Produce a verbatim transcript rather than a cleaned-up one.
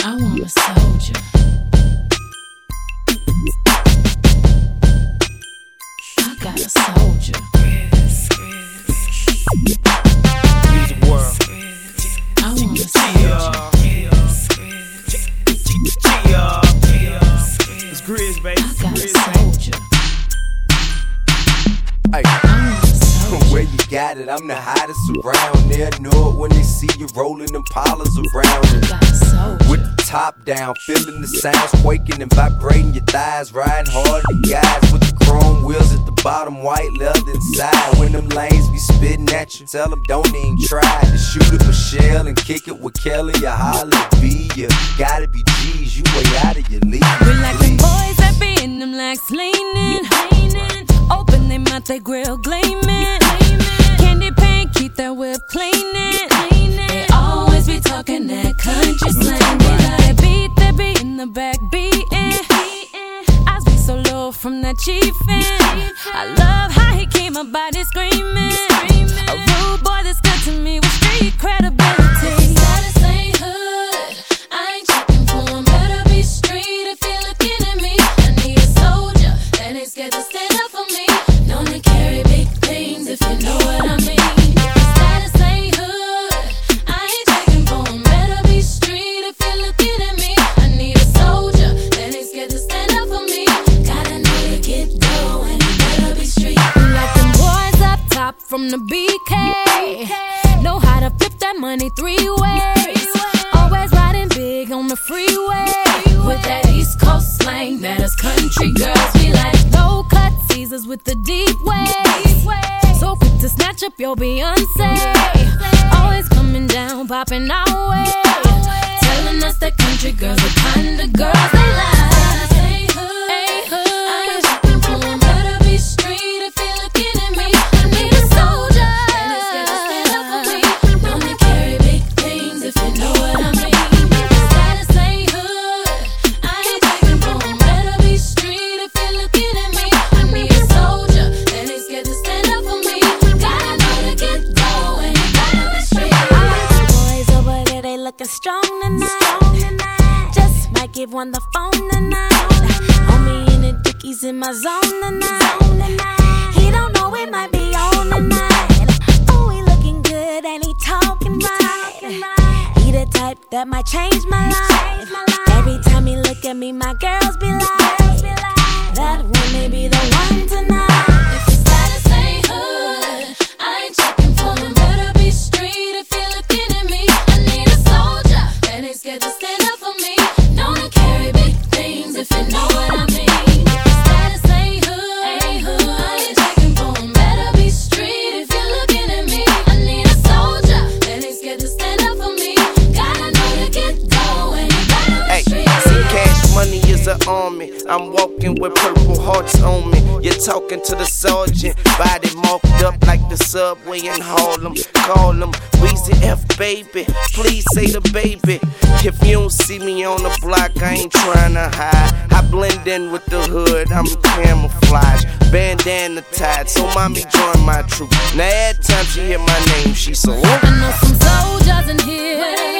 I want a soldier. I got a soldier. Music world. I want a soldier. It's Grizz, baby. I got a soldier. Hey. I want a soldier. Where you got it, I'm the hottest around. They'll know it when they see you rolling them polars around I it. got a soldier. With the top down, feeling the sounds quaking and vibrating your thighs, riding hard to guys with the chrome wheels at the bottom, white leather inside. When them lanes be spitting at you, tell them don't even try to shoot at Michelle and kick it with Kelly. You holler at B, you gotta be G's, you way out of your league. We like them boys that be in them legs leaning, leaning. Open they mouth, they grill gleaming. Candy paint, keep their whip cleaning. They always be talking that country slang. They got that beat, they be in the back beating. I be so low from that chiefin'. I love how he keep my body screaming. A rude boy that's good to me with street credibility. Status ain't hood, I ain't checking for him. Better be street if you're looking at me. I need a soldier that ain't scared to stand up for me. Known to carry big things if you know what I mean. Status ain't hood, I ain't checking for him. Better be street if you're looking at me. I need a soldier that ain't scared to stand up for me. Gotta know to get dough and you better be street. Like them boys up top from the B K. Know how to flip that money three ways. Always riding big on the freeway. With that East Coast slang that us country girls be like. Low cut Caesars with the deep waves. So quick to snatch up your Beyonce. Always coming down, popping our way. Telling us that country girls are kind of girls they like. Status ain't hood, Ain't hood. I ain't checking for him. Better be street if you're looking at me. I need a soldier that ain't scared to stand up for me. Known to carry big things if you know what I mean. Status ain't hood, I ain't checking for him. Better be street if you're looking at me. I need a soldier that ain't scared to stand up for me. Gotta know to get dough and you gotta be street. Boys over there, they looking strong tonight. Just might give one the phone tonight. Homie in the dickies in my zone tonight. He don't know it might be on tonight. Oh, he looking good and he talking right. He the type that might change my life. Every time he look at me, my girls be like, that one may be the one tonight. If your status ain't hood, I ain't checking for him. Better be street if you're looking at me. I need a soldier that ain't scared to stand up for me. Known to carry big things if you know what I mean. If your status ain't hood, ain't hood, I ain't checking for him. Better be street if you're looking at me. I need a soldier that ain't scared to stand up for me. Gotta know to get dough and you gotta be Hey, street. see, cash money is an army. I'm walking with purple hearts on me. You're talking to the sergeant, body marked up like the subway in Harlem. Call him Weezy F, baby. Please say the baby. If you don't see me on the block, I ain't trying to hide. I blend in with the hood, I'm camouflage. Bandana tied, so mommy join my troop. Now every time she hear my name, she so. I know some soldiers in here.